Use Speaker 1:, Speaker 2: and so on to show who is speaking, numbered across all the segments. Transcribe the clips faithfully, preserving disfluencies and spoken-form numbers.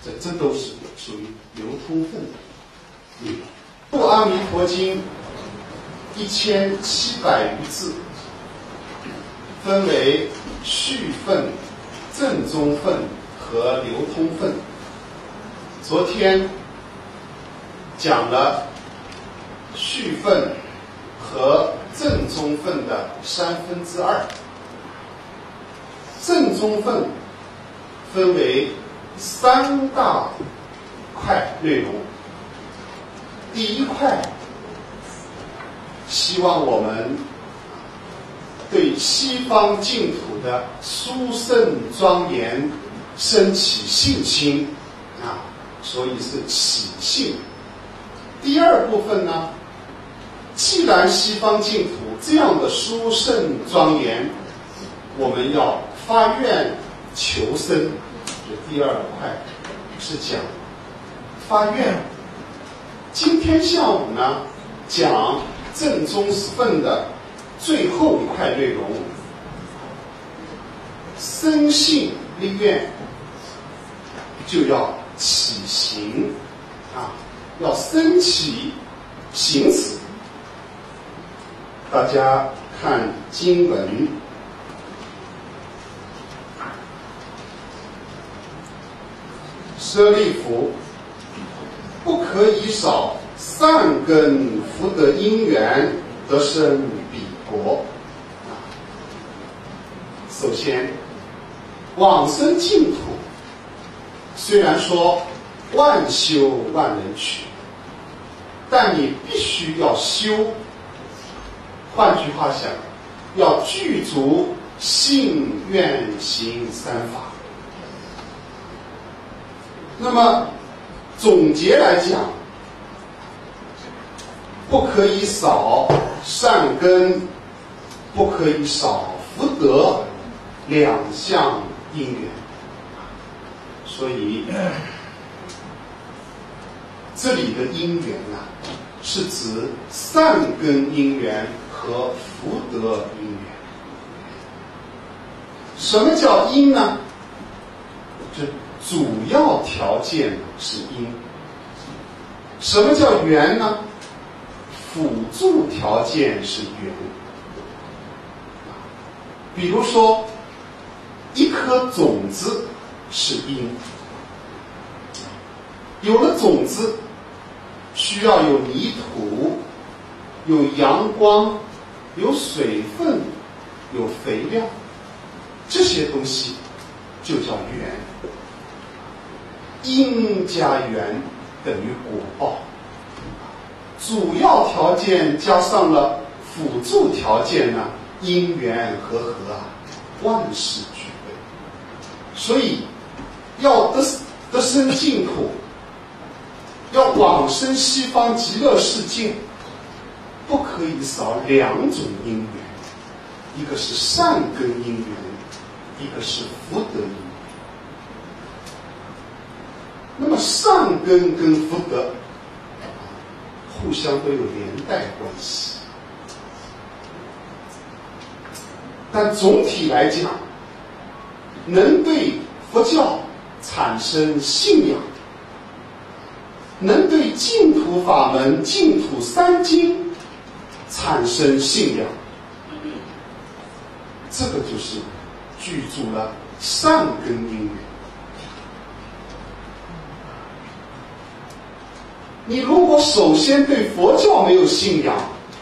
Speaker 1: 这这都是属于流通分的。《阿弥陀经》一千七百余字，分为序分、正宗分和流通分。昨天讲了序分和正宗分的三分之二。正宗分分为三大块内容。第一块，希望我们对西方净土的殊胜庄严升起信心啊，所以是起信。第二部分呢，既然西方净土这样的殊胜庄严，我们要发愿求生。这第二块是讲发愿。今天下午呢，讲正宗分的最后一块内容，生信立愿就要起行啊，要升起行持。大家看经文，舍利弗，不可以少善根福德因缘得生彼国。首先，往生净土，虽然说万修万能取，但你必须要修。换句话讲，要具足信愿行三法。那么总结来讲，不可以少善根，不可以少福德两项因缘。所以这里的因缘啊，是指善根因缘和福德因缘。什么叫因呢？这主要条件是因。什么叫缘呢？辅助条件是缘。比如说，一颗种子是因，有了种子，需要有泥土、有阳光、有水分、有肥料，这些东西就叫缘。因加缘等于果报，主要条件加上了辅助条件呢，因缘和合啊，万事俱备。所以要得得生净土，要往生西方极乐世界，不可以少两种因缘，一个是善根因缘，一个是福德因缘。那么善根跟福德互相都有连带关系，但总体来讲，能对佛教产生信仰，能对净土法门、净土三经产生信仰，这个就是具足了善根因缘。你如果首先对佛教没有信仰，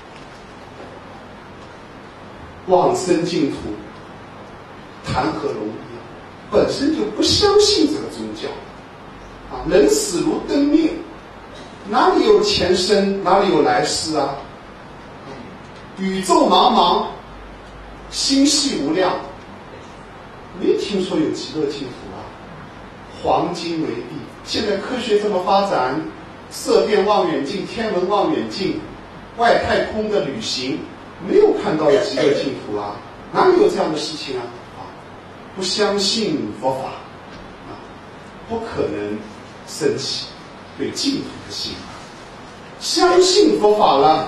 Speaker 1: 往生净土谈何容易啊！本身就不相信这个宗教啊，人死如灯灭，哪里有前生，哪里有来世啊？宇宙茫茫，星系无量，没听说有极乐净土啊。黄金为地，现在科学这么发展，色变望远镜、天文望远镜、外太空的旅行，没有看到极乐净土啊，哪里有这样的事情啊？啊，不相信佛法啊，不可能升起对净土的信仰。相信佛法了，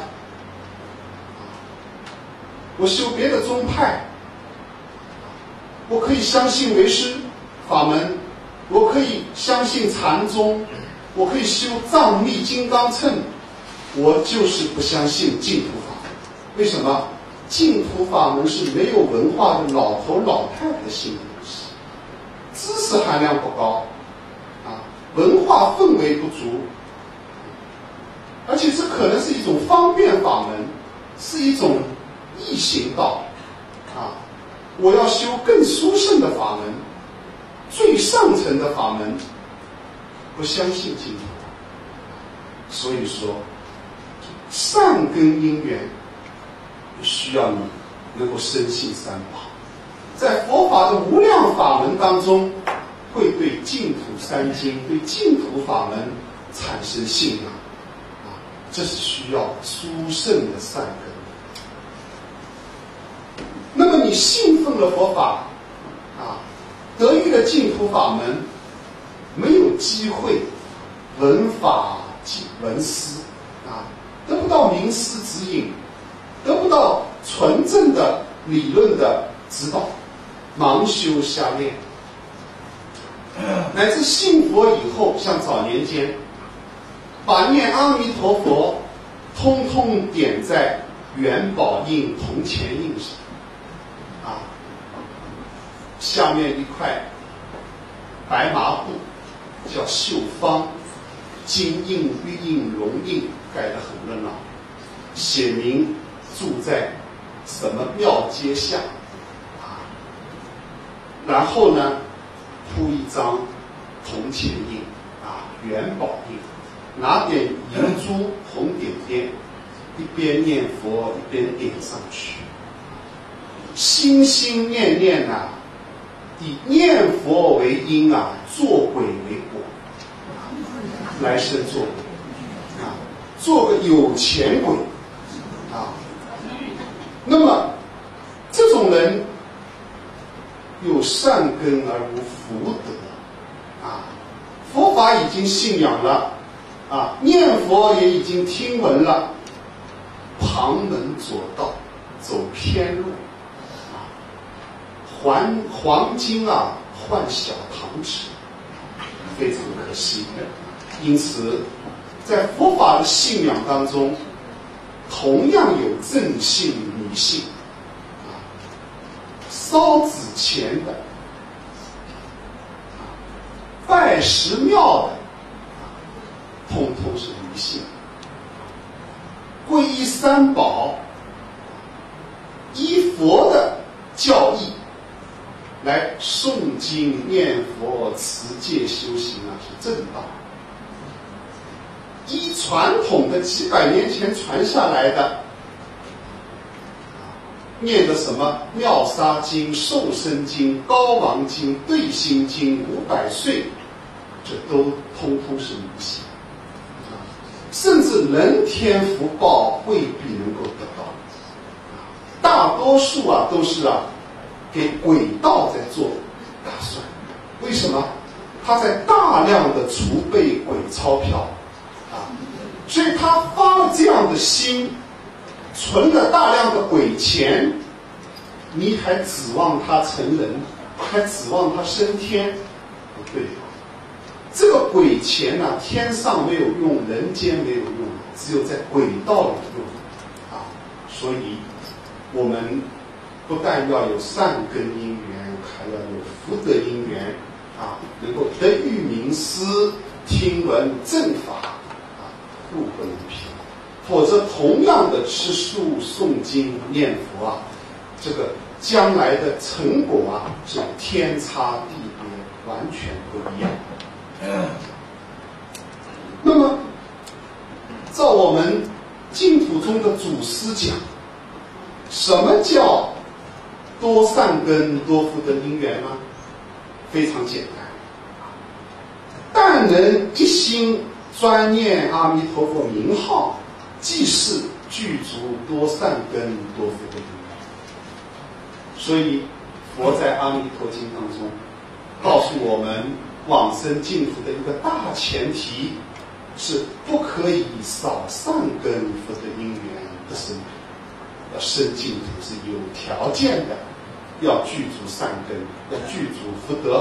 Speaker 1: 我修别的宗派，我可以相信为师法门， 我可以相信禅宗，我可以修藏密金刚乘，我就是不相信净土法门。为什么？净土法门是没有文化的老头老太太信的东西，知识含量不高，啊，文化氛围不足，而且这可能是一种方便法门，是一种易行道，啊，我要修更殊胜的法门，最上层的法门，不相信净土。所以说，善根因缘需要你能够深信三宝，在佛法的无量法门当中，会对净土三经、对净土法门产生信仰，啊，这是需要殊胜的善根。那么你信奉了佛法，啊，得遇了净土法门，没有机会闻法闻思，啊，得不到名师指引，得不到纯正的理论的指导，盲修瞎练，乃至信佛以后，像早年间把念阿弥陀佛通通点在元宝印、铜钱印上，啊，下面一块白麻布叫绣方，金印、玉印、龙印盖得很热闹，写明住在什么庙街下，啊，然后呢铺一张铜钱印，啊，元宝印，拿点银珠红点点，一边念佛一边点上去，心心念念啊，以念佛为因啊，做鬼为果，来生做鬼，啊，做个有钱鬼，啊，那么这种人有善根而无福德，啊，佛法已经信仰了，啊，念佛也已经听闻了，旁门左道，走偏路，啊，还黄金啊换小糖吃，非常可惜。因此，在佛法的信仰当中，同样有正信迷信，啊，烧纸钱的，啊，拜石庙的，啊，通通是迷信。皈依三宝，依佛的教义来诵经念佛持戒修行啊，是正道。依传统的几百年前传下来的，念的什么妙沙经、瘦身经、高王经、对心经、五百岁，这都通通是迷信，甚至人天福报未必能够得到，大多数啊都是啊给鬼道在做打算。为什么？他在大量的储备鬼钞票。所以他发了这样的心，存了大量的鬼钱，你还指望他成人，还指望他升天？不对，这个鬼钱啊，天上没有用，人间没有用，只有在鬼道里用啊。所以，我们不但要有善根因缘，还要有福德因缘啊，能够得遇名师，听闻正法。路不能平，否则同样的吃素、诵经、念佛啊，这个将来的成果啊是天差地别，完全不一样。那么，照我们净土中的祖师讲，什么叫多善根、多福德因缘呢？非常简单，但能一心专念阿弥陀佛名号，即是具足多善根多福德因缘。所以佛在《阿弥陀经》当中告诉我们，往生净土的一个大前提是不可以少善根福德因缘不生土，要生净土是有条件的，要具足善根，要具足福德，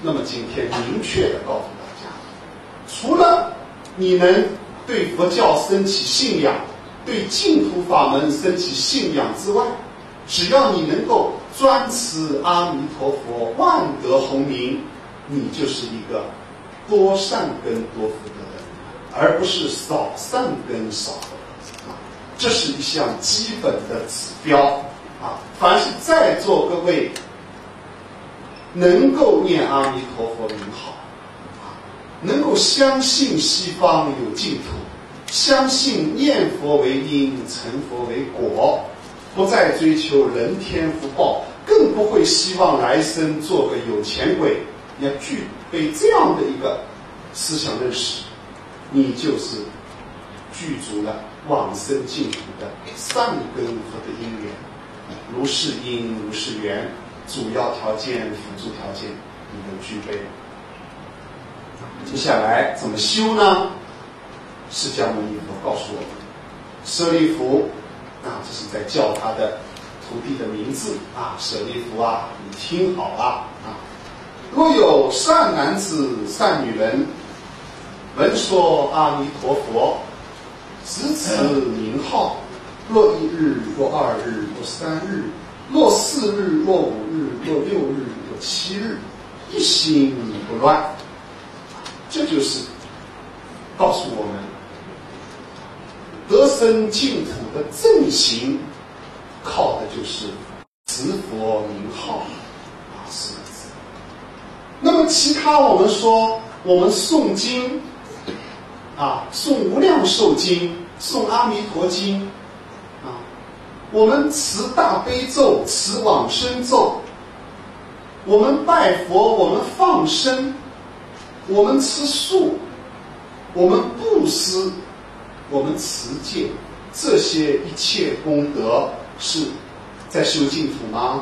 Speaker 1: 那么今天明确的告诉大家，除了你能对佛教升起信仰，对净土法门升起信仰之外，只要你能够专持阿弥陀佛，万德洪名，你就是一个多善根多福德的人，而不是少善根少福德啊。这是一项基本的指标啊。凡是在座各位能够念阿弥陀佛名号啊，能够相信西方有净土，相信念佛为因，成佛为果，不再追求人天福报，更不会希望来生做个有钱鬼。你要具备这样的一个思想认识，你就是具足了往生净土的善根和的因缘。如是因，如是缘，主要条件、辅助条件你都具备了。接下来怎么修呢？释迦牟尼佛告诉我们，舍利弗啊，这是在叫他的徒弟的名字啊，舍利弗啊，你听好啊啊！若有善男子、善女人，闻说阿弥陀佛，执此名号，若一日，若二日，若三日，若四日，若五日，若六日，若七日，一心不乱。这就是告诉我们，得生净土的正行，靠的就是持佛名号啊四个字。那么其他我们说，我们诵经啊，诵无量寿经，诵阿弥陀经啊，我们持大悲咒，持往生咒，我们拜佛，我们放生，我们吃素，我们布施，我们持戒，这些一切功德是在修净土吗？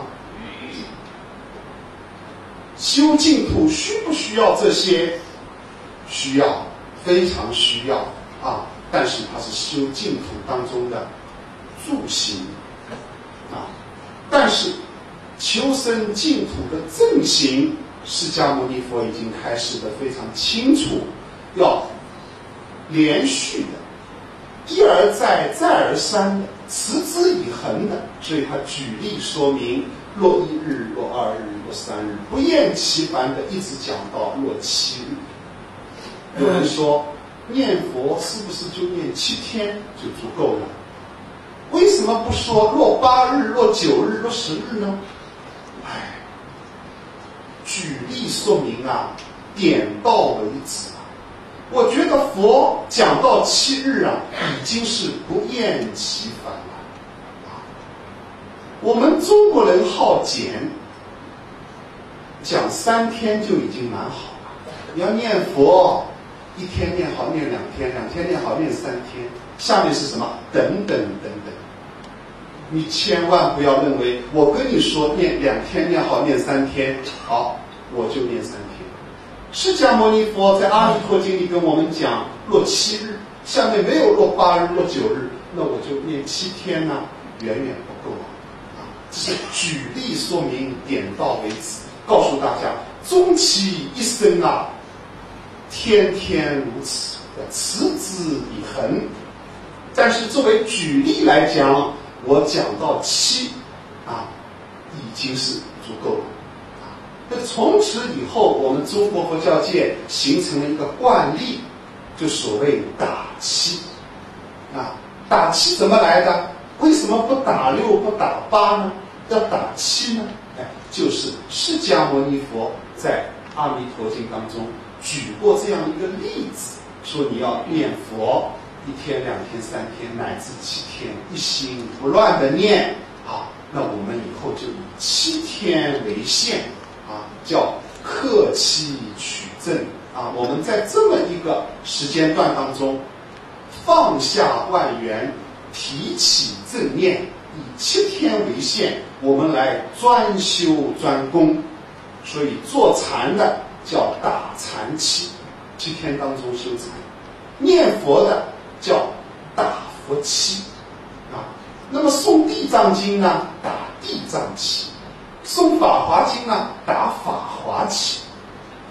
Speaker 1: 修净土需不需要这些？需要，非常需要啊！但是它是修净土当中的助行啊。但是求生净土的正行，释迦牟尼佛已经开示得非常清楚，要连续的，一而再，再而三的，持之以恒的。所以他举例说明，若一日，若二日，若三日，不厌其烦的一直讲到若七日。有人说，念佛是不是就念七天就足够了？为什么不说若八日、若九日、若十日呢？哎，举例说明啊，点到为止啊。我觉得佛讲到七日啊，已经是不厌其烦了啊。我们中国人好简，讲三天就已经蛮好了。你要念佛，一天念好，念两天，两天念好，念三天。下面是什么？等等等等。你千万不要认为我跟你说念两天念好，念三天好，我就念三天。释迦牟尼佛在《阿弥陀经》里跟我们讲，若七日，下面没有若八日、若九日，那我就念七天呢、啊，远远不够啊！啊，这是举例说明，点到为止，告诉大家，终其一生啊，天天如此，要持之以恒。但是作为举例来讲，我讲到七啊，已经是足够了。那从此以后，我们中国佛教界形成了一个惯例，就所谓打七啊。打七怎么来的？为什么不打六不打八呢？要打七呢？哎，就是释迦牟尼佛在《阿弥陀经》当中举过这样一个例子，说你要念佛一天、两天、三天，乃至七天，一心不乱的念啊。那我们以后就以七天为限。啊，叫克期取正啊！我们在这么一个时间段当中，放下万缘，提起正念，以七天为限，我们来专修专攻。所以做禅的叫打禅期，七天当中修禅；念佛的叫打佛期啊。那么诵地藏经呢，打地藏期。诵法华经呢，打法华期。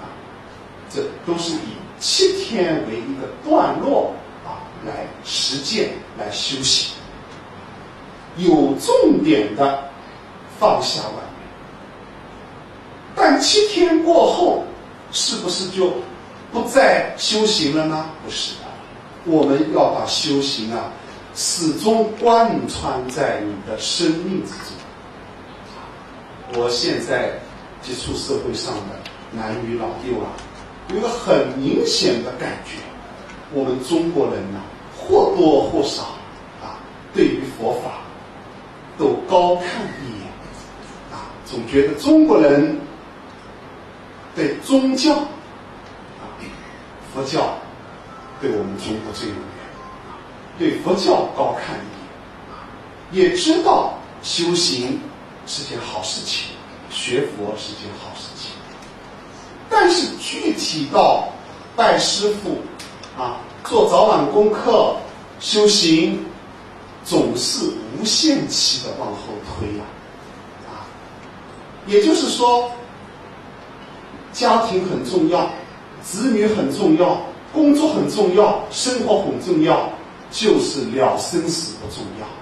Speaker 1: 这都是以七天为一个段落啊来实践、来修行，有重点的放下万缘。但七天过后，是不是就不再修行了呢？不是的，我们要把修行啊始终贯穿在你的生命之中。我现在接触社会上的男女老幼啊，有一个很明显的感觉，我们中国人呢、啊，或多或少啊，对于佛法都高看一眼啊，总觉得中国人对宗教啊，佛教对我们中国最有缘，对佛教高看一眼，也知道修行是件好事情，学佛是件好事情，但是具体到拜师傅啊，做早晚功课，修行总是无限期的往后推呀、啊，啊，也就是说，家庭很重要，子女很重要，工作很重要，生活很重要，就是了生死不重要。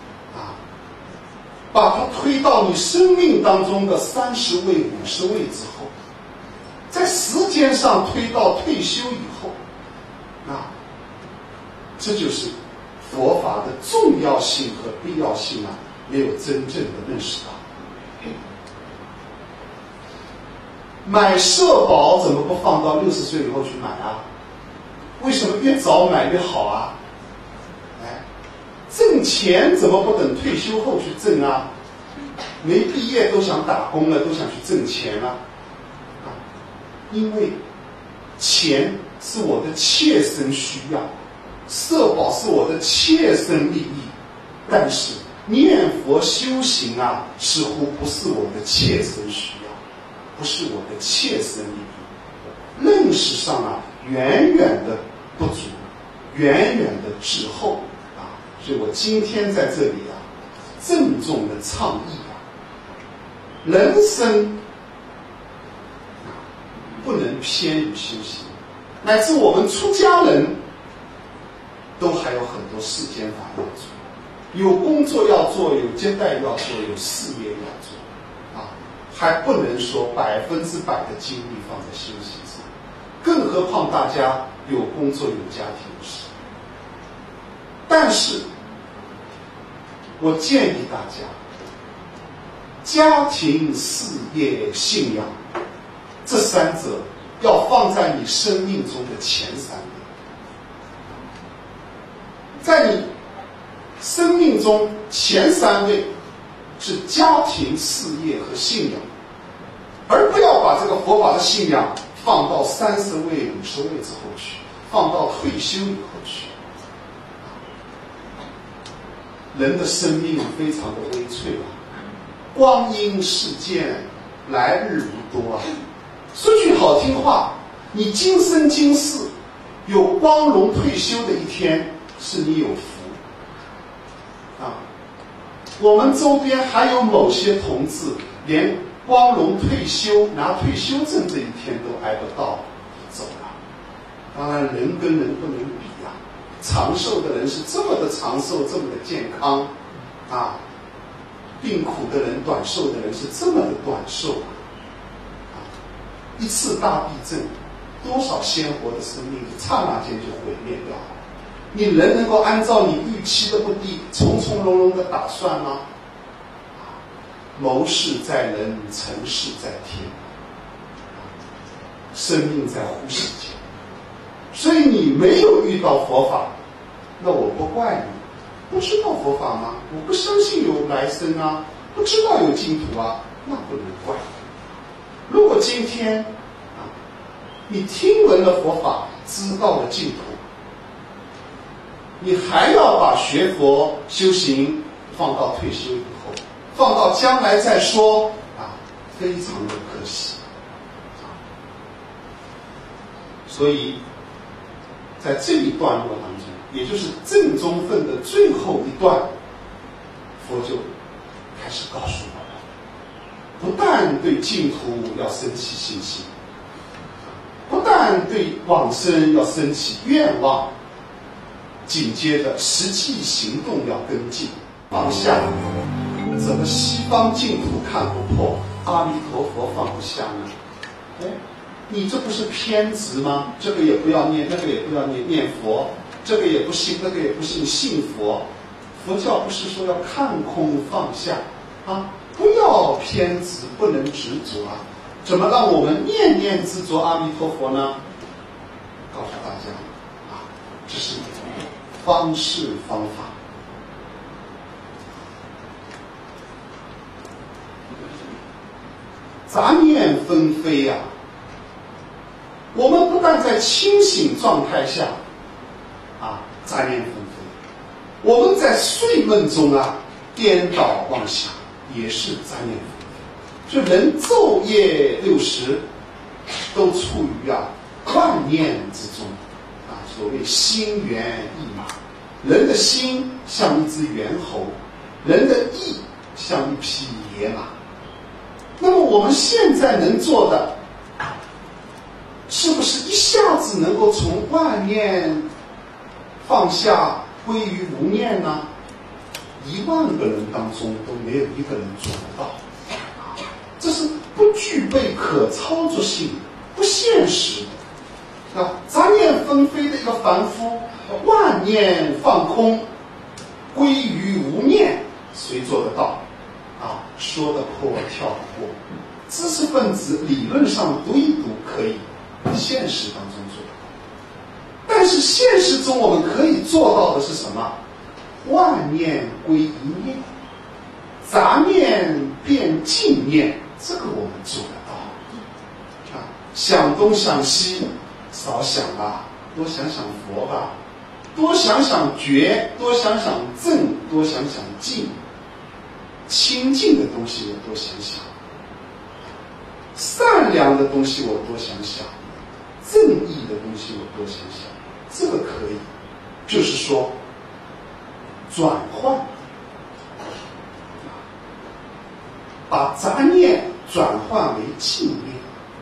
Speaker 1: 把它推到你生命当中的三十位、五十位之后，在时间上推到退休以后，啊，这就是佛法的重要性和必要性啊，没有真正的认识到。买社保怎么不放到六十岁以后去买啊？为什么越早买越好啊？挣钱怎么不等退休后去挣啊？没毕业都想打工了，都想去挣钱了，啊，因为钱是我的切身需要，社保是我的切身利益，但是念佛修行啊，似乎不是我的切身需要，不是我的切身利益，认识上啊，远远的不足，远远的滞后。所以我今天在这里啊，郑重的倡议啊，人生不能偏于修行，乃至我们出家人都还有很多世间法要做，有工作要做，有接待要做，有事业要做，啊，还不能说百分之百的精力放在修行上，更何况大家有工作有家庭的事。但是我建议大家，家庭、事业、信仰这三者要放在你生命中的前三位。在你生命中前三位是家庭、事业和信仰，而不要把这个佛法的信仰放到三十位、五十位之后去，放到退休以后去。人的生命非常的微脆啊，光阴似箭，来日无多啊。说句好听话，你今生今世有光荣退休的一天，是你有福啊。我们周边还有某些同志，连光荣退休拿退休证这一天都挨不到，走了。当然，人跟人不能比啊。长寿的人是这么的长寿，这么的健康，啊，病苦的人、短寿的人是这么的短寿啊！啊，一次大地震，多少鲜活的生命刹那间就毁灭掉了。你人能够按照你预期的目的，从从容容的打算吗？啊，谋事在人，成事在天，啊，生命在乎时间。所以你没有遇到佛法，那我不怪你。不知道佛法吗？我不相信有来生啊，不知道有净土啊，那不能怪你。如果今天啊，你听闻了佛法，知道了净土，你还要把学佛修行放到退休以后，放到将来再说啊，非常的可惜。所以在这一段落当中，也就是正宗分的最后一段，佛就开始告诉我们，不但对净土要生起信心，不但但对往生要升起愿望，紧接着实际行动要跟进放下。怎么西方净土看不破，阿弥陀佛放不下呢？哎，你这不是偏执吗？这个也不要念，那个也不要念，念佛，这个也不信，那个也不信，信佛。佛教不是说要看空放下啊？不要偏执，不能执着啊！怎么让我们念念执着阿弥陀佛呢？告诉大家啊，这是方式方法。杂念纷飞呀、啊，我们不但在清醒状态下啊杂念纷飞，我们在睡梦中啊颠倒妄想，也是杂念纷飞。就人昼夜六时都处于啊万念之中啊，所谓心猿意马。人的心像一只猿猴，人的意像一匹野马。那么我们现在能做的，是不是一下子能够从万念放下归于无念呢？一万个人当中都没有一个人做得到，这是不具备可操作性、不现实的。啊，杂念纷飞的一个凡夫，万念放空，归于无念，谁做得到？啊，说得破，跳得过。知识分子理论上读一读可以，现实当中做得到。但是现实中我们可以做到的是什么？万念归一念，杂念变净念，这个我们做得到。啊，想东想西，少想吧，多想想佛吧，多想想觉，多想想正，多想想净。清净的东西我多想想，善良的东西我多想想，正义的东西我多想想，这个可以，就是说转换，把杂念转换为净念，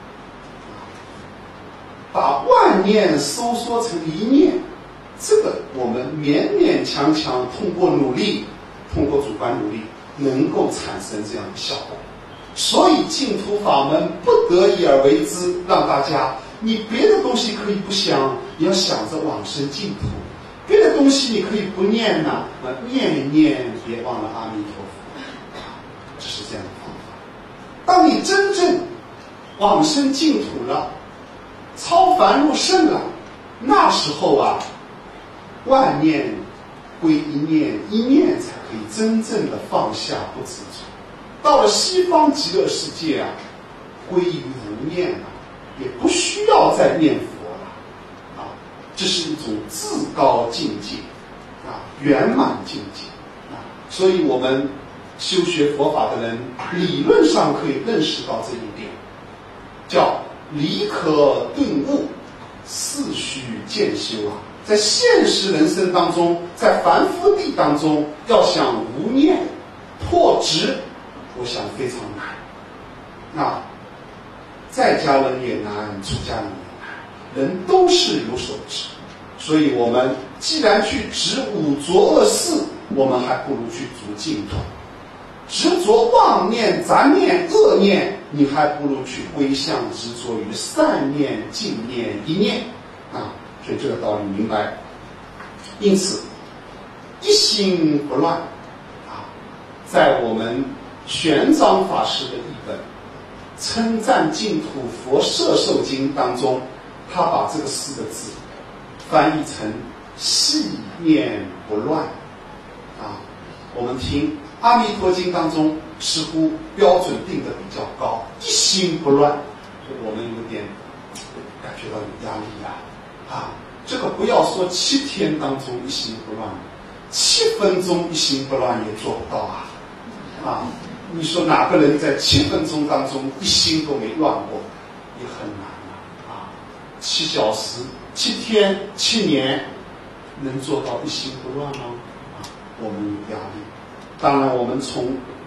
Speaker 1: 把万念收缩成一念，这个我们勉勉强强通过努力，通过主观努力能够产生这样的效果。所以净土法门不得已而为之，让大家你别的东西可以不想，你要想着往生净土，别的东西你可以不念呐、啊，念念别忘了阿弥陀佛，这是这样的方法。当你真正往生净土了，超凡入圣了，那时候啊，万念归一念，一念才可以真正的放下不执着。到了西方极乐世界啊，归于无念了，也不需要再念佛了，啊，这是一种至高境界，啊，圆满境界，啊，所以我们修学佛法的人，理论上可以认识到这一点，叫理可顿悟，事须渐修啊。在现实人生当中，在凡夫地当中，要想无念破执，我想非常难。啊，在家人也难，出家人也难，人都是有所执。所以我们既然去执五浊恶事，我们还不如去逐净土。执着妄念、杂念、恶念，你还不如去归向执着于善念、净念、一念啊。所以这个道理明白。因此，一心不乱啊，在我们玄奘法师的译本《称赞净土佛摄受经》当中，他把这个四个字翻译成细念不乱啊。我们听阿弥陀经当中似乎标准定的比较高，一心不乱，我们有点感觉到有压力啊啊！这个不要说七天当中一心不乱，七分钟一心不乱也做不到啊啊！你说哪个人在七分钟当中一心都没乱过，也很难啊啊！七小时、七天、七年，能做到一心不乱吗？啊，我们有压力。当然，我们从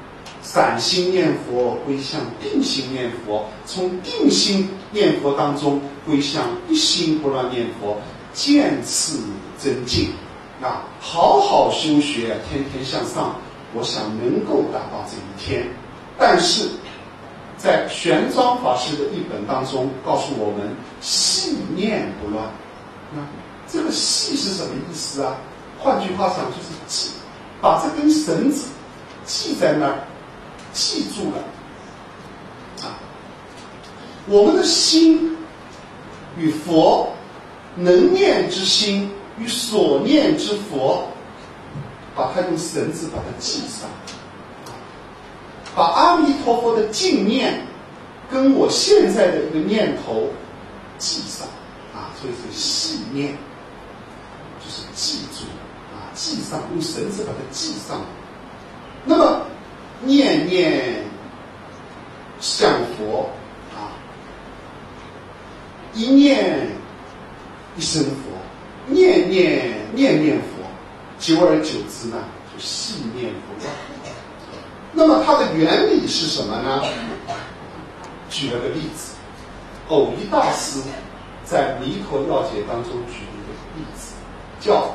Speaker 1: 散心念佛归向定心念佛，从定心念佛当中归向一心不乱念佛，渐次增进啊，好好修学，天天向上，我想能够达到这一天。但是在玄奘法师的译本当中告诉我们，细念不乱。那这个细是什么意思啊？换句话讲就是记，把这根绳子系在那儿，记住了啊。我们的心与佛，能念之心与所念之佛，把它用绳子把它系上，把阿弥陀佛的净念跟我现在的一个念头系上啊，所以是细念，就是记住啊，系上，用绳子把它系上。那么念念向佛啊，一念一生佛，念念念念佛，久而久之呢，就细念不乱。那么它的原理是什么呢？举了个例子，藕益大师在《弥陀要解》当中举了一个例子，叫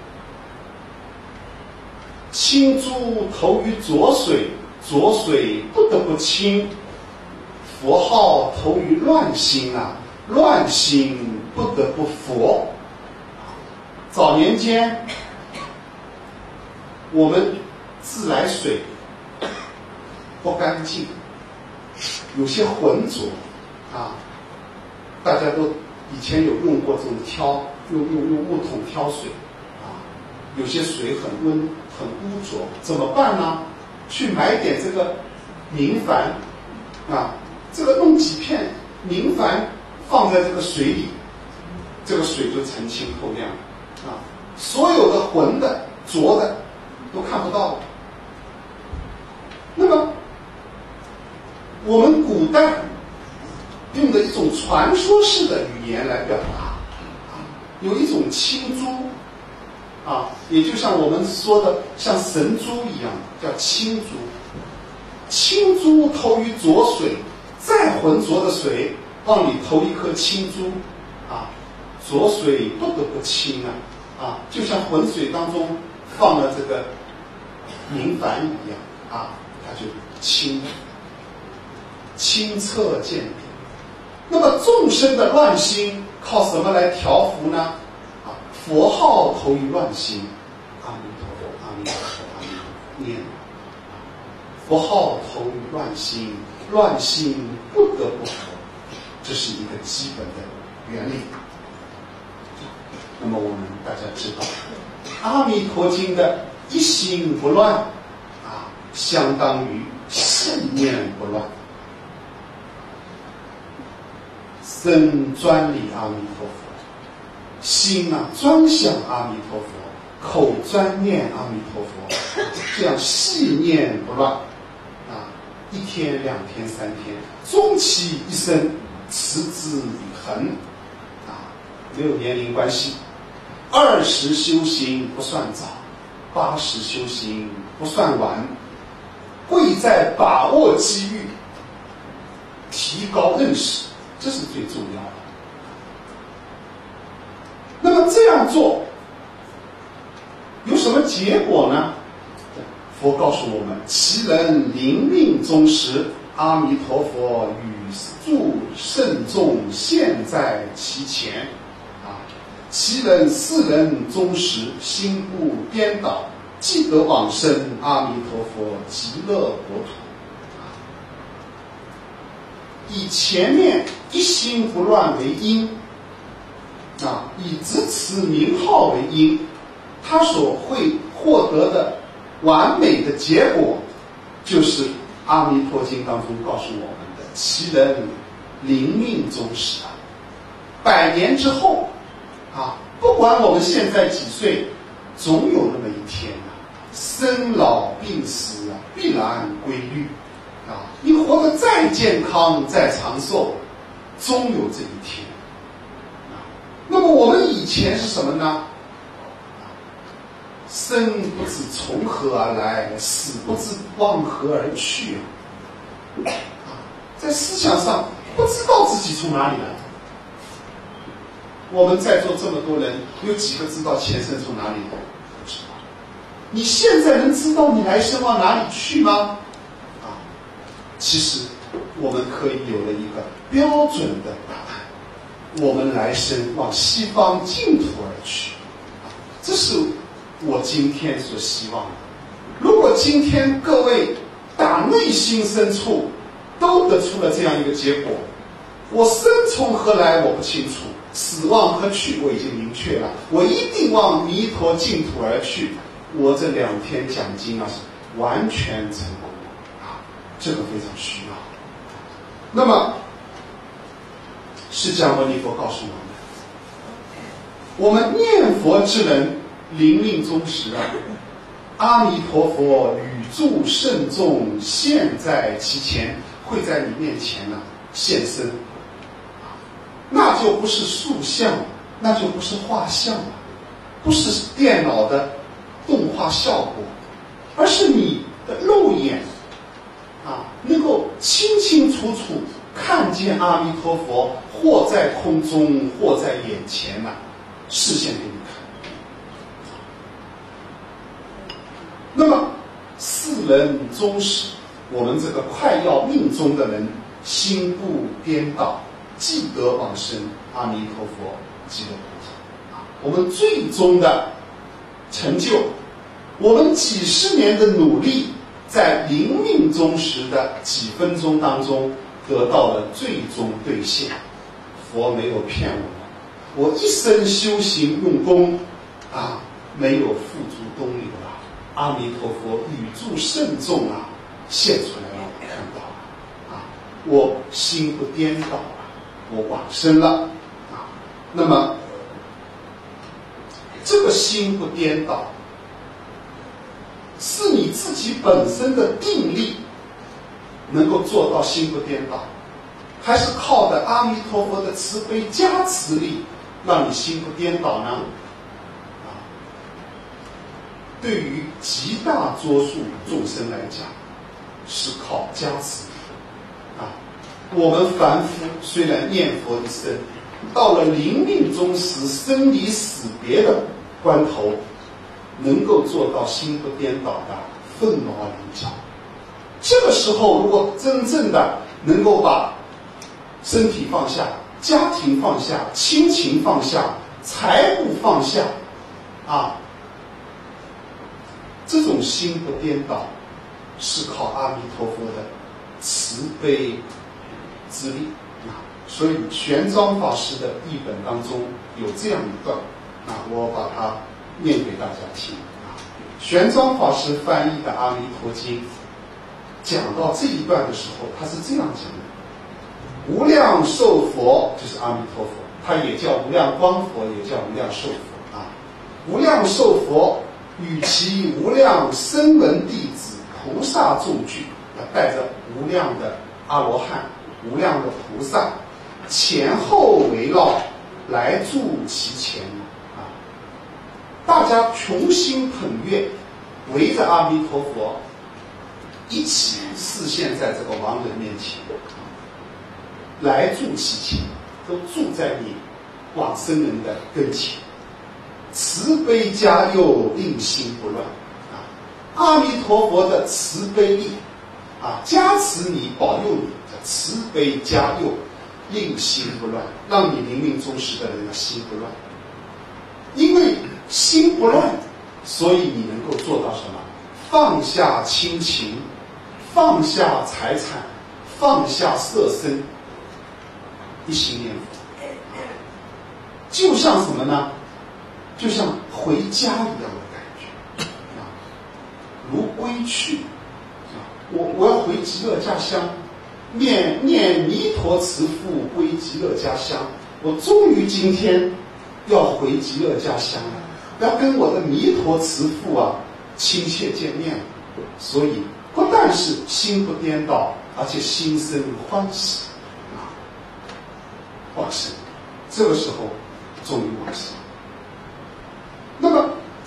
Speaker 1: 青珠投于浊水，浊水不得不清；佛号投于乱心啊，乱心不得不佛。早年间，我们自来水不干净，有些浑浊啊，大家都以前有用过这种挑，用用用木桶挑水啊，有些水很温很污浊，怎么办呢？去买点这个明矾啊，这个弄几片明矾放在这个水里，这个水就澄清透亮啊，所有的浑的浊的都看不到了。那么我们古代用的一种传说式的语言来表达，有一种青珠啊，也就像我们说的像神珠一样，叫青珠。青珠投于浊水，再浑浊的水往里投一颗青珠啊，浊水不得不清啊啊，就像浑水当中放了这个明矾一样啊，它就清清澈见底。那么众生的乱心靠什么来调伏呢？啊，佛号投于乱心，阿弥陀佛，阿弥陀佛，阿弥陀佛，念。佛号投于乱心，乱心不得不佛，这是一个基本的原理。那么我们大家知道，阿弥陀经的一心不乱啊，相当于细念不乱。身专理阿弥陀佛，心啊专想阿弥陀佛，口专念阿弥陀佛，这样细念不乱啊，一天两天三天，终其一生持之以恒啊，没有年龄关系。二十修行不算早，八十修行不算晚，贵在把握机遇，提高认识，这是最重要的。那么这样做有什么结果呢？佛告诉我们，其人临命终时，阿弥陀佛与诸圣众现在其前啊，其人世人终时，心不颠倒，即得往生阿弥陀佛极乐国土。以前面一心不乱为因啊，以直持名号为因，他所会获得的完美的结果，就是阿弥陀经当中告诉我们的，其人临命终时啊，百年之后啊，不管我们现在几岁，总有那么一天啊，生老病死啊，必然规律啊，你活得再健康再长寿，终有这一天啊。那么我们以前是什么呢？ 生不知从何而来，死不知往何而去啊！在思想上不知道自己从哪里来。我们在座这么多人，有几个知道前生从哪里来？不知道。你现在能知道你来生往哪里去吗？啊，其实我们可以有了一个标准的答案。我们来生往西方净土而去，这是我今天所希望的。如果今天各位打内心深处都得出了这样一个结果，我生从何来我不清楚，死往何去我已经明确了，我一定往弥陀净土而去，我这两天讲经啊是完全成功啊，这个非常需要。那么释迦牟尼佛告诉我们，我们念佛之人临命终时啊，阿弥陀佛语助圣众现在其前，会在你面前呢、啊、现身，那就不是塑像，那就不是画像了，不是电脑的动画效果，而是你的肉眼啊，能够清清楚楚看见阿弥陀佛或在空中或在眼前呐、啊，示现给你看。那么世人终始，我们这个快要命终的人，心不颠倒，即得往生阿弥陀佛极乐菩萨。我们最终的成就，我们几十年的努力，在临命终时的几分钟当中得到了最终兑现。佛没有骗我们，我一生修行用功啊，没有付诸东流啊，阿弥陀佛语助圣众啊，现出来让我看到了啊，我心不颠倒了，我往生了啊。那么这个心不颠倒，是你自己本身的定力能够做到心不颠倒，还是靠的阿弥陀佛的慈悲加持力让你心不颠倒呢？啊，对于极大多数众生来讲，是靠加持力啊。我们凡夫虽然念佛一生，到了临命终时生离死别的关头，能够做到心不颠倒的凤毛麟角。这个时候，如果真正的能够把身体放下，家庭放下，亲情放下，财物放下，啊，这种心不颠倒，是靠阿弥陀佛的慈悲之力啊。所以玄奘法师的译本当中有这样一段啊，我把它念给大家听啊。玄奘法师翻译的《阿弥陀经》讲到这一段的时候，他是这样讲的：无量寿佛就是阿弥陀佛，他也叫无量光佛，也叫无量寿佛啊。无量寿佛与其无量声闻弟子菩萨众聚，带着无量的阿罗汉、无量的菩萨前后围绕来住其前啊，大家穷心捧月，围着阿弥陀佛一起示现在这个亡人面前，来住其前，都住在你往生人的跟前，慈悲加佑，令心不乱啊！阿弥陀佛的慈悲力啊，加持你，保佑你的慈悲加佑，令心不乱，让你临命终时的人的心不乱。因为心不乱，所以你能够做到什么？放下亲情，放下财产，放下色身，一心念佛，就像什么呢？就像回家一样的感觉啊，如归去啊！我我要回极乐家乡，念念弥陀慈父归极乐家乡。我终于今天要回极乐家乡了，要跟我的弥陀慈父啊亲切见面了。所以不但是心不颠倒，而且心生欢喜啊，往生。这个时候终于往生。那么要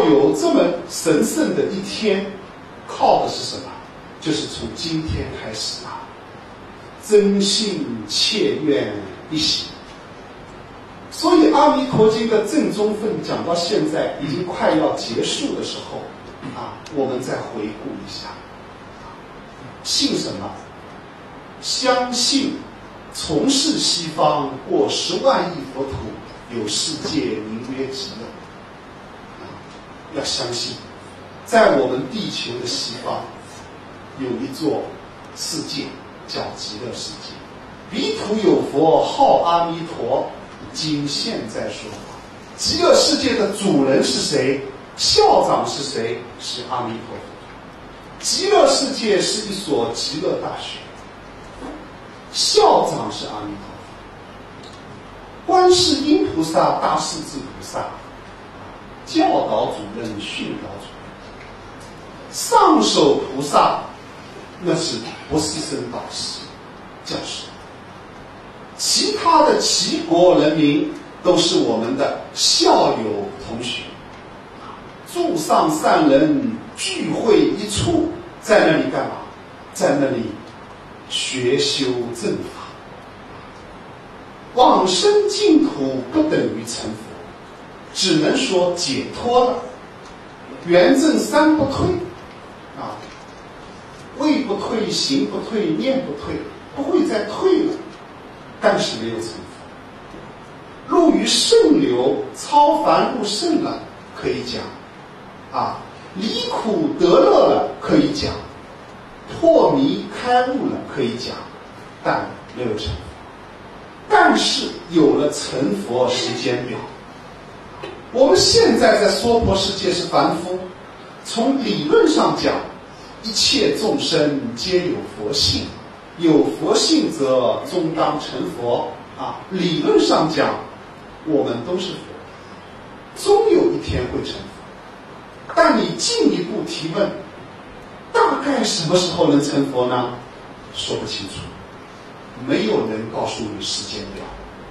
Speaker 1: 有这么神圣的一天，靠的是什么？就是从今天开始啊，真心切愿一行。所以《阿弥陀经》的正宗分讲到现在已经快要结束的时候啊，我们再回顾一下，信什么？相信从事西方过十万亿佛土，有世界名曰极乐。啊，要相信，在我们地球的西方有一座世界叫极乐世界，彼土有佛号阿弥陀。今现在说法，极乐世界的主人是谁？校长是谁？是阿弥陀佛。极乐世界是一所极乐大学，校长是阿弥陀佛。观世音菩萨、大势至菩萨，教导主任、训导主任。上首菩萨，那是不牺牲导师、教授。其他的齐国人民都是我们的校友同学，诸上善人聚会一处，在那里干嘛？在那里学修正法。往生净土不等于成佛，只能说解脱了。圆正三不退啊，位不退，行不退，念不退，不会再退了。但是没有成佛，入于圣流，超凡入圣了，可以讲；啊，离苦得乐了，可以讲；破迷开悟了，可以讲，但没有成佛。但是有了成佛时间表。我们现在在娑婆世界是凡夫，从理论上讲，一切众生皆有佛性。有佛性则终当成佛啊！理论上讲，我们都是佛，终有一天会成佛。但你进一步提问，大概什么时候能成佛呢？说不清楚，没有人告诉你时间表。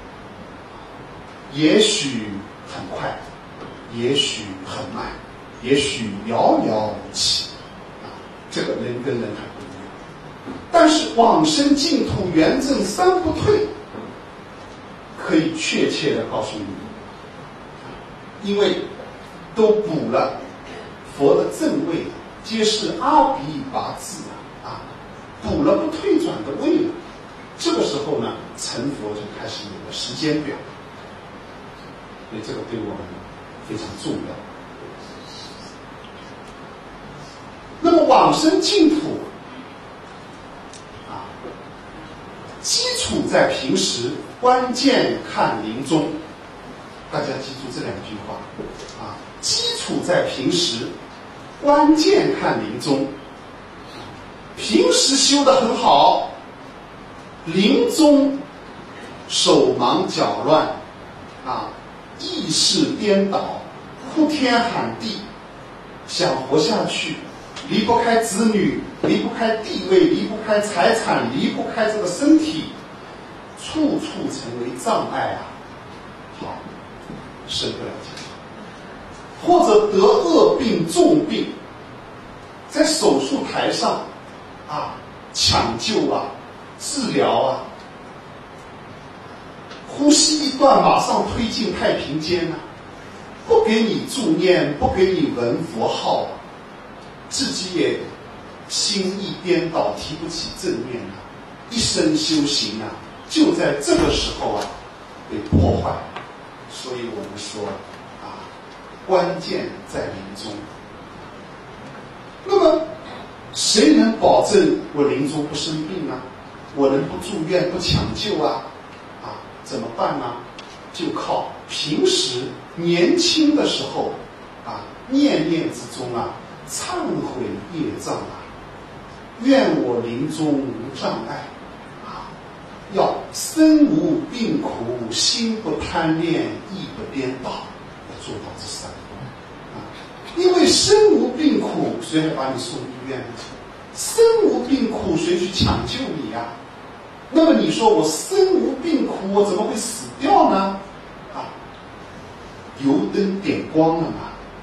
Speaker 1: 也许很快，也许很慢，也许遥遥无期啊！这个人跟人还不一样。但是往生净土圆正三不退，可以确切的告诉你，因为都补了佛的正位，皆是阿鼻拔智啊，补了不退转的位了。这个时候呢，成佛就开始有了时间表，所以这个对我们非常重要。那么往生净土基础在平时，关键看临终。大家记住这两句话啊！基础在平时，关键看临终。平时修得很好，临终手忙脚乱啊，意识颠倒，呼天喊地，想活下去。离不开子女，离不开地位，离不开财产，离不开这个身体，处处成为障碍啊！好，生不了健康，或者得恶病、重病，在手术台上啊，抢救啊，治疗啊，呼吸一断，马上推进太平间啊，不给你助念，不给你闻佛号啊。自己也心意颠倒，提不起正念啊，一生修行啊，就在这个时候啊被破坏。所以我们说啊，关键在临终。那么谁能保证我临终不生病啊？我能不住院不抢救啊？啊，怎么办呢？就靠平时年轻的时候啊，念念之中啊，忏悔业障啊，愿我临终无障碍啊！要身无病苦，心不贪恋，意不颠倒，要做到这三步啊！因为身无病苦，谁还把你送医院呢？身无病苦，谁去抢救你呀、啊？那么你说我身无病苦，我怎么会死掉呢？啊，油灯点光了嘛，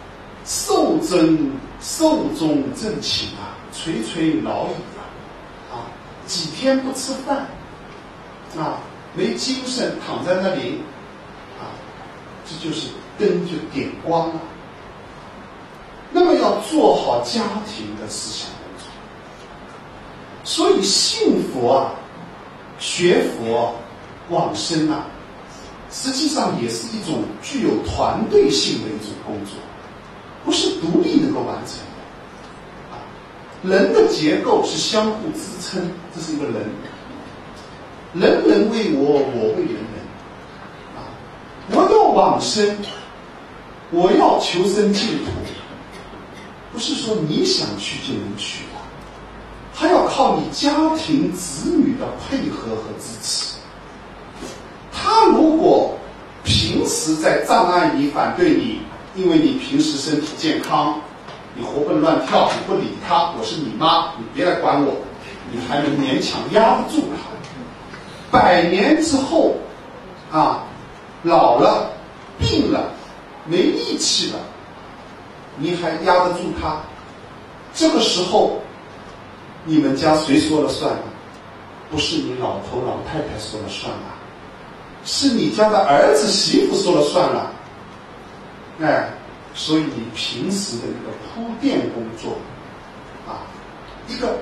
Speaker 1: 寿终寿终正寝啊，垂垂老矣啊，啊，几天不吃饭，啊，没精神，躺在那里，啊，这就是灯就点光了。那么要做好家庭的思想工作，所以信佛啊，学佛往生啊，实际上也是一种具有团队性的一种工作，不是独立能够完成的。啊，人的结构是相互支撑，这是一个人，人人为我，我为人人。啊，我要往生，我要求生净土，不是说你想去就能去的，还要靠你家庭子女的配合和支持。他如果平时在障碍你、反对你，因为你平时身体健康，你活蹦乱跳，你不理他，我是你妈，你别来管我，你还能勉强压得住他。百年之后，啊，老了、病了、没力气了，你还压得住他？这个时候，你们家谁说了算呢？不是你老头老太太说了算啊，是你家的儿子媳妇说了算了。哎，所以你平时的一个铺垫工作，啊，一个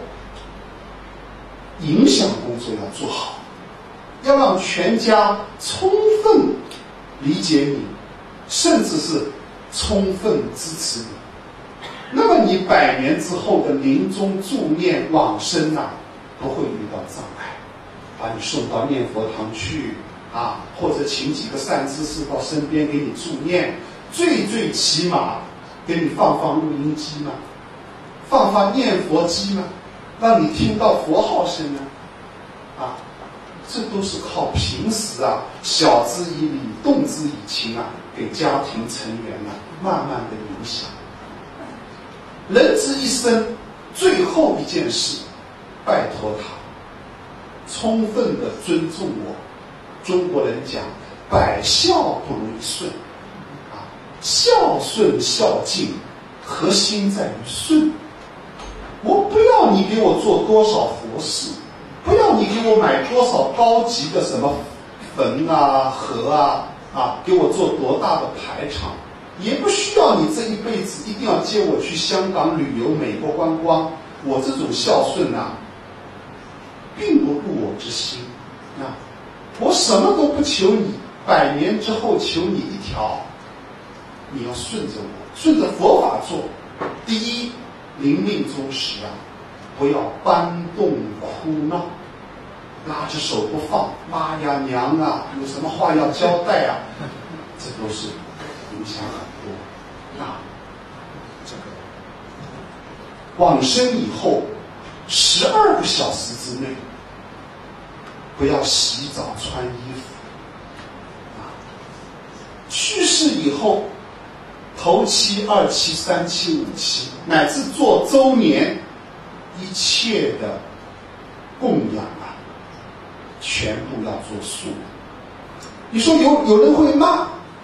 Speaker 1: 影响工作要做好，要让全家充分理解你，甚至是充分支持你。那么你百年之后的临终助念往生啊，不会遇到障碍，把你送到念佛堂去啊，或者请几个善知识到身边给你助念，最最起码给你放放录音机嘛，放放念佛机嘛，让你听到佛号声啊，啊，这都是靠平时啊晓之以理，动之以情啊，给家庭成员啊慢慢的影响。人之一生，最后一件事，拜托他，充分的尊重我。中国人讲，百孝不如一顺，啊，孝顺孝敬，核心在于顺。我不要你给我做多少佛事，不要你给我买多少高级的什么坟啊、河啊，啊，给我做多大的排场。也不需要你这一辈子一定要接我去香港旅游、美国观光，我这种孝顺啊，并不入我之心啊！我什么都不求你，百年之后求你一条，你要顺着我，顺着佛法做。第一，临命终时啊，不要搬动哭闹，拉着手不放，妈呀娘啊，有什么话要交代啊，这都是影响很多啊。这个往生以后十二个小时之内，不要洗澡穿衣服啊。去世以后，头七、二七、三七、五七，乃至做周年，一切的供养啊，全部要做素。你说有有人会骂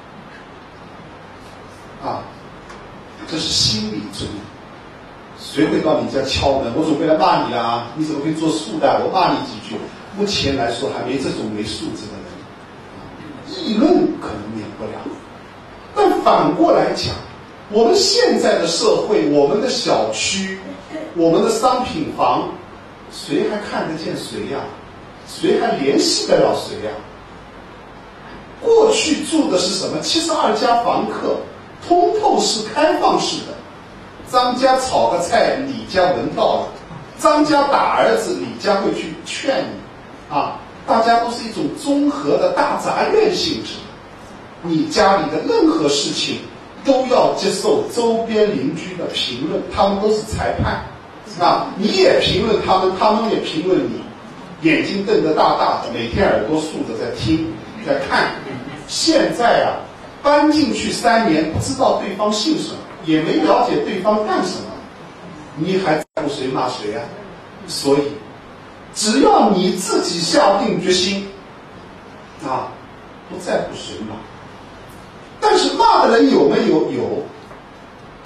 Speaker 1: 啊，这是心理作用。谁会到你家敲门？我总会来骂你啊！你怎么会做素的？我骂你几句。目前来说，还没这种没素质的人，议论可能免不了。但反过来讲，我们现在的社会，我们的小区，我们的商品房，谁还看得见谁呀？谁还联系得了谁呀？过去住的是什么？七十二家房客，通透式、开放式的。张家炒个菜，李家闻到了；张家打儿子，李家会去劝你。啊，大家都是一种综合的大杂院性质。你家里的任何事情都要接受周边邻居的评论，他们都是裁判。啊，你也评论他们，他们也评论你，眼睛瞪得大大的，每天耳朵竖着在听，在看。现在啊，搬进去三年，不知道对方姓什么，也没了解对方干什么，你还在乎谁骂谁啊？所以，只要你自己下定决心，啊，不在乎谁骂。但是骂的人有没有？有。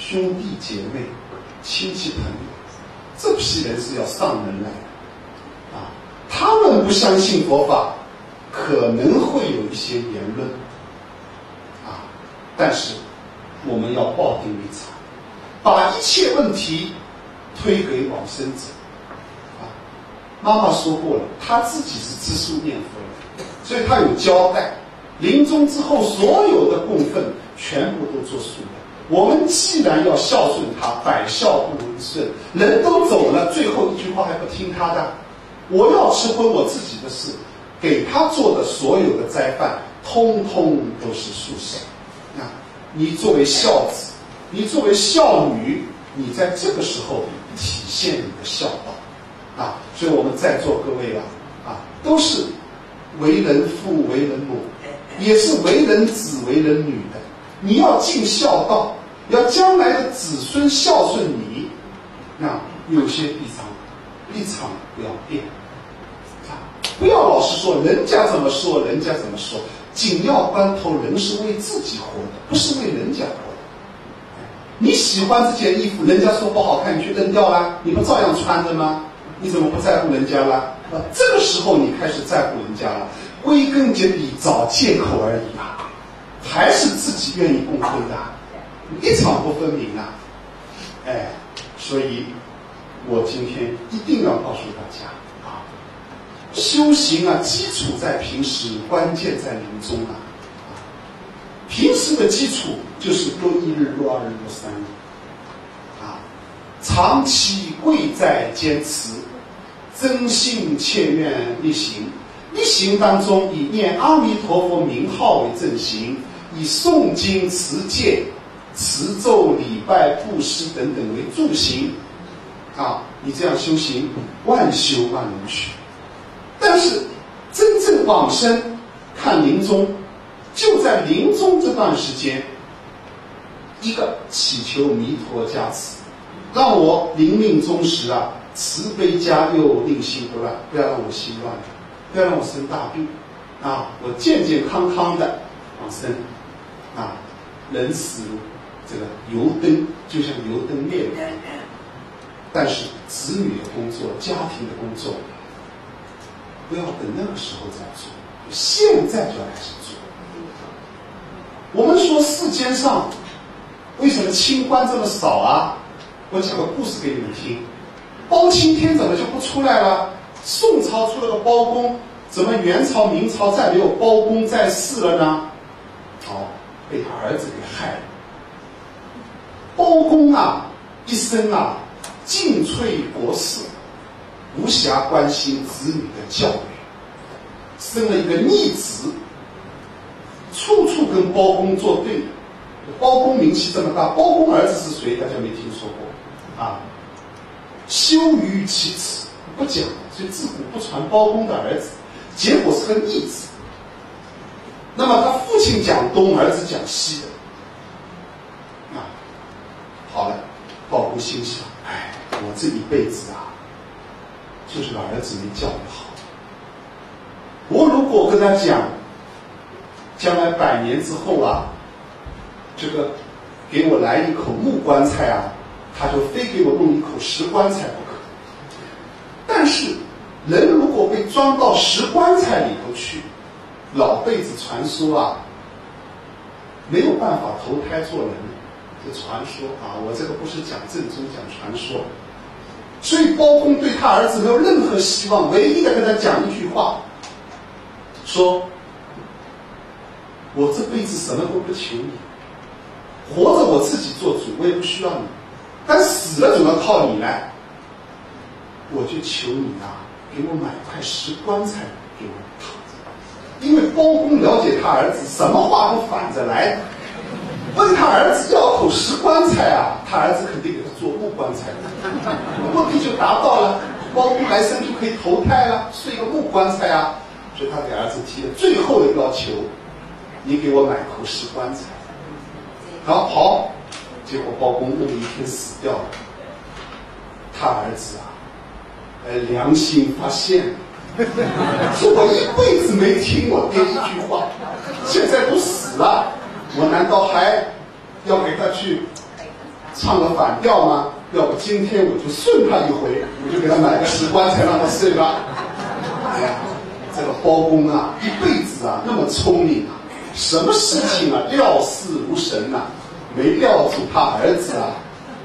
Speaker 1: 兄弟姐妹、亲戚朋友，这批人是要上门来的啊。他们不相信佛法，可能会有一些言论啊，但是我们要抱定立场，把一切问题推给往生者啊。妈妈说过了，她自己是知书念佛的，所以她有交代，临终之后所有的供奉全部都做素的。我们既然要孝顺他，百孝不为顺，人都走了，最后一句话还不听他的，我要吃荤我自己的事，给他做的所有的斋饭，通通都是素食。啊，你作为孝子，你作为孝女，你在这个时候体现你的孝道，啊，所以我们在座各位啊，啊，都是为人父、为人母，也是为人子、为人女的。你要尽孝道，要将来的子孙孝顺你，那有些立场立场不要变啊，不要老是说人家怎么说，人家怎么说，紧要关头人是为自己活的，不是为人家活的。你喜欢这件衣服，人家说不好看，你去扔掉了，你不照样穿着吗？你怎么不在乎人家了？啊，这个时候你开始在乎人家了，归根结底找借口而已啊。还是自己愿意供奉的，一场不分明啊！哎，所以我今天一定要告诉大家啊，修行啊，基础在平时，关键在临终啊。平时的基础就是若一日、若二日、若三日啊，长期贵在坚持，真心切愿力行。力行当中，以念阿弥陀佛名号为正行。以诵经、持戒、持咒、礼拜、布施等等为助行，啊，你这样修行，万修万能去。但是真正往生，看临终，就在临终这段时间，一个祈求弥陀加持，让我临命终时啊，慈悲加佑，令心不乱，不要让我心乱，不要让我生大病，啊，我健健康康的往生。啊，人死如这个油灯，就像油灯灭了。但是子女的工作、家庭的工作，不要等那个时候再做，现在就要开始做。我们说世间上为什么清官这么少啊？我讲个故事给你们听。包青天怎么就不出来了？宋朝出了个包公，怎么元朝、明朝再没有包公在世了呢？哦，被他儿子给害了。包公啊，一生啊尽瘁国事，无暇关心子女的教育，生了一个逆子，处处跟包公作对。包公名气这么大，包公儿子是谁？大家没听说过啊？羞于启齿，不讲，所以自古不传包公的儿子，结果是个逆子。那么他父亲讲东，儿子讲西的，啊，好了，包公心想，哎，我这一辈子啊，就是把儿子没教育好。我如果跟他讲，将来百年之后啊，这个给我来一口木棺材啊，他就非给我弄一口石棺材不可。但是人如果被装到石棺材里头去，老辈子传说啊，没有办法投胎做人，这传说啊，我这个不是讲正宗，讲传说。所以包公对他儿子没有任何希望，唯一的跟他讲一句话，说我这辈子什么都不求你，活着我自己做主，我也不需要你，但死了总要靠你来，我就求你啊，给我买块石棺材给我躺着。因为包公了解他儿子，什么话都反着来，问他儿子要口石棺材啊，他儿子肯定给他做木棺材，问题就达到了，包公来生就可以投胎了，睡个木棺材啊。所以他给儿子提了最后的要求，你给我买口石棺材。好，好，结果包公那么一天死掉了，他儿子啊，呃，良心发现，说我一辈子没听我爹一句话，现在都死了，我难道还要给他去唱个反调吗？要不今天我就顺他一回，我就给他买个石棺材让他睡吧。哎呀，这个包公啊，一辈子啊那么聪明啊，什么事情啊料事如神呐、啊，没料住他儿子啊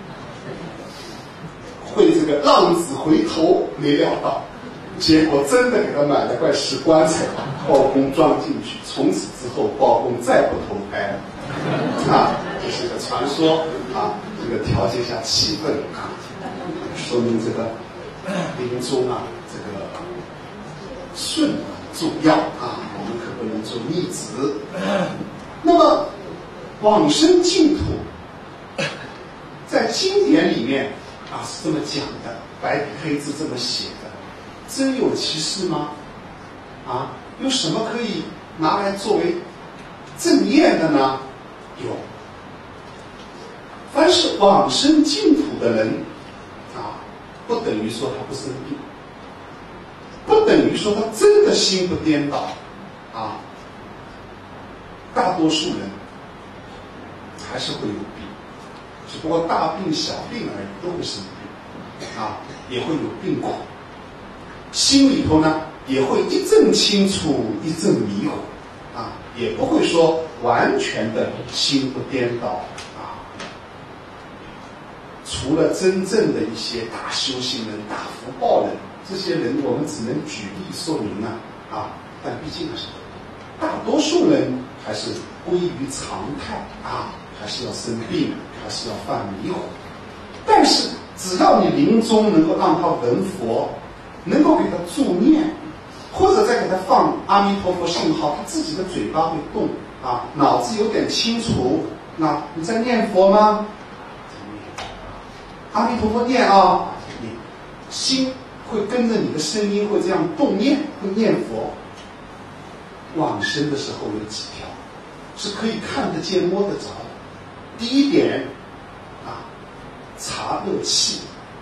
Speaker 1: 会这个浪子回头，没料到，结果真的给他买了块石棺材，包公装进去，从此之后包公再不投胎了。啊，这是个传说啊，这个调节一下气氛啊，说明这个临终啊，这个顺很重要啊，我们可不能做逆子。那么往生净土，在经典里面啊是这么讲的，白笔黑字这么写的，真有其事吗？啊，有什么可以拿来作为正验的呢？有，凡是往生净土的人啊，不等于说他不生病，不等于说他真的心不颠倒啊。大多数人还是会有病，只不过大病小病而已，都会生病啊，也会有病苦，心里头呢也会一阵清楚一阵迷糊啊，也不会说完全的心不颠倒啊。除了真正的一些大修行人、大福报人，这些人我们只能举例说明啊啊，但毕竟还是大多数人还是归于常态啊，还是要生病，还是要犯迷糊。但是只要你临终能够让他闻佛，能够给他助念，或者再给他放阿弥陀佛圣号，他自己的嘴巴会动啊，脑子有点清楚。那你在念佛吗？阿弥陀佛念啊，念，心会跟着你的声音会这样动念，会念佛。往生的时候有几条是可以看得见摸得着的。第一点啊，察热气。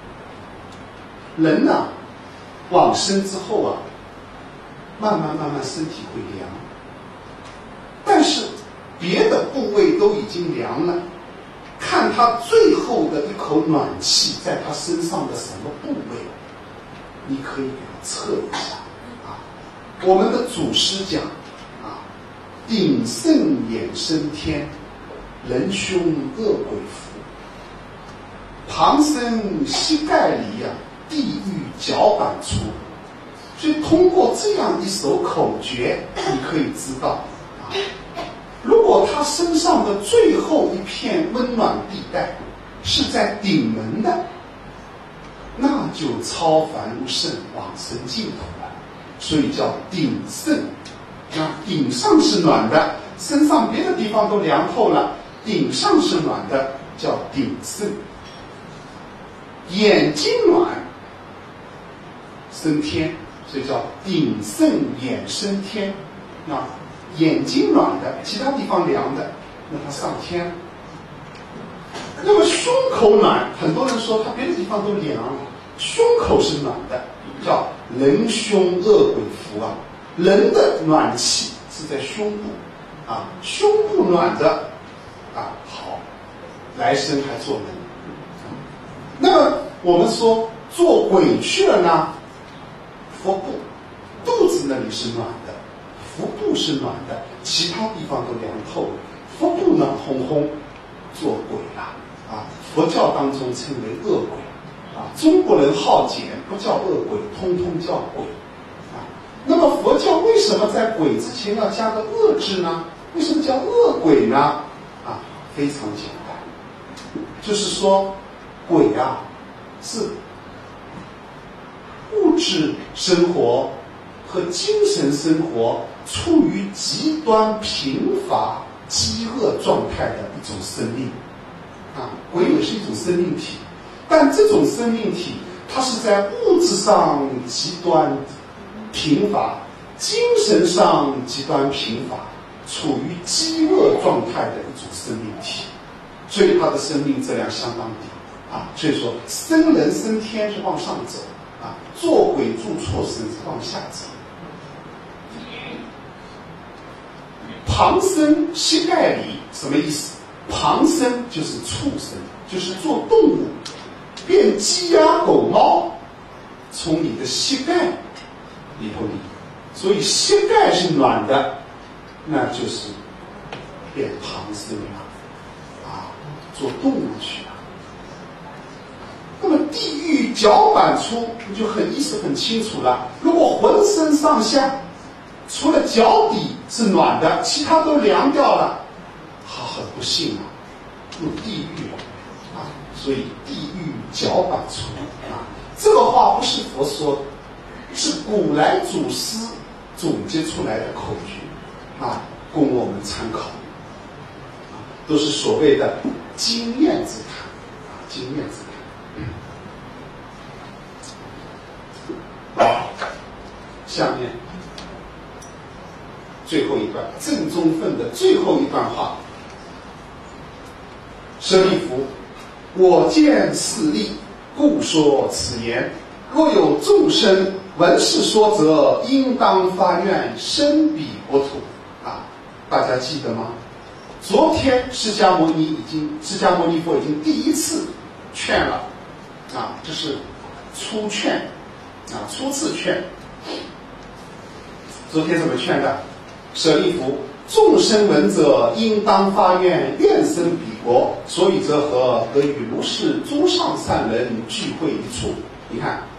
Speaker 1: 人啊往生之后啊，慢慢慢慢身体会凉，但是别的部位都已经凉了，看他最后的一口暖气在他身上的什么部位，你可以给他测一下啊。我们的祖师讲啊，鼎盛衍生天，人凶恶鬼伏，旁生膝盖里啊，地狱脚板出。所以通过这样一首口诀，你可以知道啊，如果他身上的最后一片温暖地带是在顶门的，那就超凡入圣，往生净土了。所以叫顶盛。那顶上是暖的，身上别的地方都凉透了，顶上是暖的，叫顶盛。眼睛暖升天，所以叫鼎盛衍生天。啊，眼睛暖的，其他地方凉的，那他上天了。那么胸口暖，很多人说他别的地方都凉，胸口是暖的，叫人胸恶鬼伏啊。人的暖气是在胸部啊，胸部暖的啊，好，来生还做人。那么我们说做鬼去了呢，腹部肚子那里是暖的，腹部是暖的，其他地方都凉透了，腹部暖烘烘，做鬼了啊！佛教当中称为恶鬼啊，中国人好简，不叫恶鬼，通通叫鬼啊。那么佛教为什么在鬼之前要加个恶字呢？为什么叫恶鬼呢？啊，非常简单，就是说鬼啊是物质生活和精神生活处于极端贫乏饥饿状态的一种生命啊，鬼也是一种生命体，但这种生命体它是在物质上极端贫乏，精神上极端贫乏，处于饥饿状态的一种生命体，所以它的生命质量相当低啊。所以说生人升天是往上走啊，做鬼住错神是往下走。旁生膝盖里什么意思？ 旁生就是畜生，就是做动物，变鸡鸭狗猫，从你的膝盖里头里，所以膝盖是暖的，那就是变旁生了，啊，做动物去了。那么地狱脚板粗，你就很意思很清楚了。如果浑身上下除了脚底是暖的，其他都凉掉了，他很不幸啊，入地狱了啊！所以地狱脚板粗啊，这个话不是佛说的，是古来祖师总结出来的口诀啊，供我们参考。啊，都是所谓的经验之谈啊，经验之谈。好，下面最后一段正宗分的最后一段话。舍利弗，我见是利，故说此言。若有众生闻是说者，应当发愿生彼国土。啊，大家记得吗？昨天释迦牟尼已经，释迦牟尼佛已经第一次劝了，啊，这是初劝，啊，初次劝。昨天怎么劝的？舍利弗，众生闻者，应当发愿愿生彼国，所以则何？得与如是诸上善人聚会一处。你看，